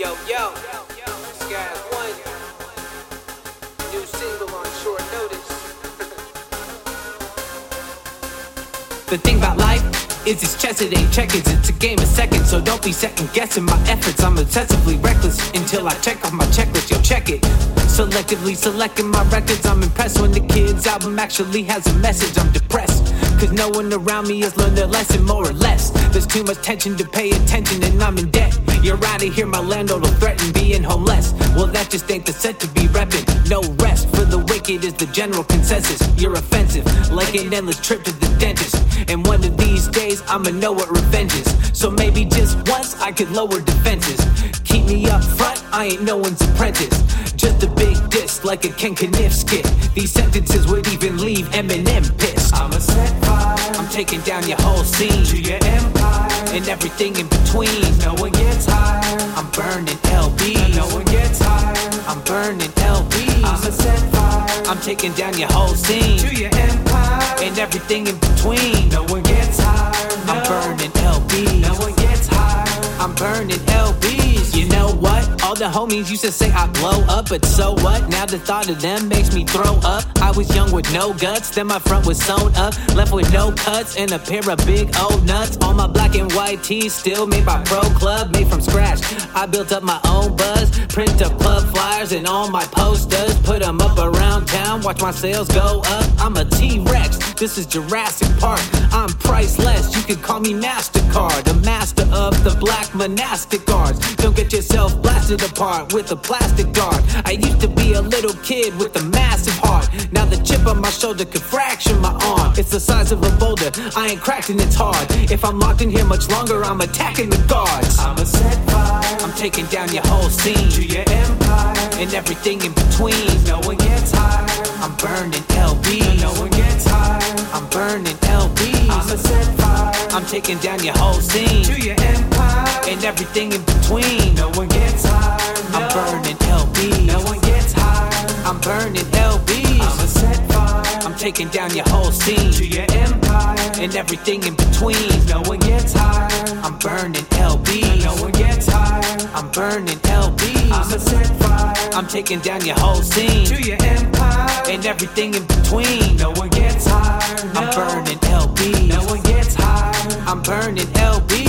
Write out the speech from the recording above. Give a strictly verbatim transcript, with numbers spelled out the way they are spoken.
Yo, yo, Skies One, new single on short notice. The thing about life is it's chess, it ain't checkers, it's a game of seconds. So don't be second guessing my efforts. I'm obsessively reckless until I check off my checklist. Yo, check it. Selectively selecting my records. I'm impressed when the kid's album actually has a message. I'm depressed cause no one around me has learned their lesson, more or less. There's too much tension to pay attention and I'm in debt. You're out of here, my landlord will threaten being homeless. Well, that just ain't the set to be reppin'. No rest for the wicked is the general consensus. You're offensive, like an endless trip to the dentist. And one of these days, I'ma know what revenge is. So maybe just once I could lower defenses. Keep me up front, I ain't no one's apprentice. Just a big diss like a Ken Kniff skit. These sentences would even leave Eminem pissed. I'm a set fire, I'm taking down your whole scene to your empire, and everything in between. no one gets higher, I'm burning L Bs, no one gets higher. I'm burning L Bs. I'm a set fire, I'm taking down your whole scene to your empire, and everything in between. no one gets higher, no. I'm burning L Bs, no one gets higher. I'm burning L Bs. You know what? All the homies used to say I blow up, but so what? Now the thought of them makes me throw up. I was young with no guts, then my front was sewn up, left with no cuts and a pair of big old nuts. All my black and white tees still made by Pro Club, made from scratch. I built up my own buzz, print up club flyers and all my posters, put them up around town, watch my sales go up. I'm a T-Rex, this is Jurassic Park. I'm priceless, you can call me MasterCard, the master of the black monastic arts. Don't get yourself blasted apart with a plastic dart. I used to be a little kid with a massive heart. Now the chip on my shoulder could fracture my arm. It's the size of a boulder, I ain't cracked and it's hard. If I'm locked in here much longer, I'm attacking the guards. I'm a set fire, I'm taking down your whole scene to your empire, and everything in between. no one gets higher, I'm burning L Bs, no one gets higher. I'm burning L Bs. I'm a set fire, I'm taking down your whole scene to your empire, and everything in between. no one gets higher, no. I'm burning L Bs, no one gets higher. I'm burning L I'm a Bs. set fire, I'm taking down your whole scene to your empire, and everything in between. no one gets higher, I'm burning L Bs, no one gets higher. I'm burning L I'm a Bs. set fire, I'm taking down your whole scene to your empire, and everything in between. no one gets higher, no. I'm burning L Bs, no one gets higher. I'm burning L Bs.